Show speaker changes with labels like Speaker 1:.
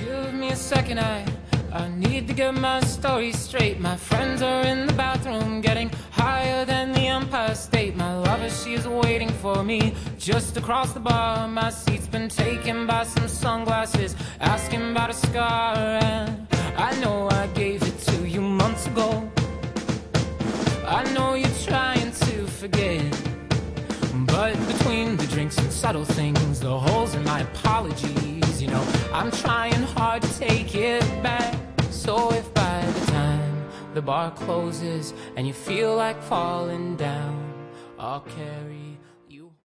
Speaker 1: Give me a second, I need to get my story straight. My friends are in the bathroom getting higher than the Empire State. My lover, she's waiting for me just across the bar. My seat's been taken by some sunglasses asking about a scar. And I know I gave it to you months ago. I know you're trying to forget, but between the drinks and subtle things, the holes in my apologies, you know, I'm trying hard to take it back. So if by the time the bar closes and you feel like falling down, I'll carry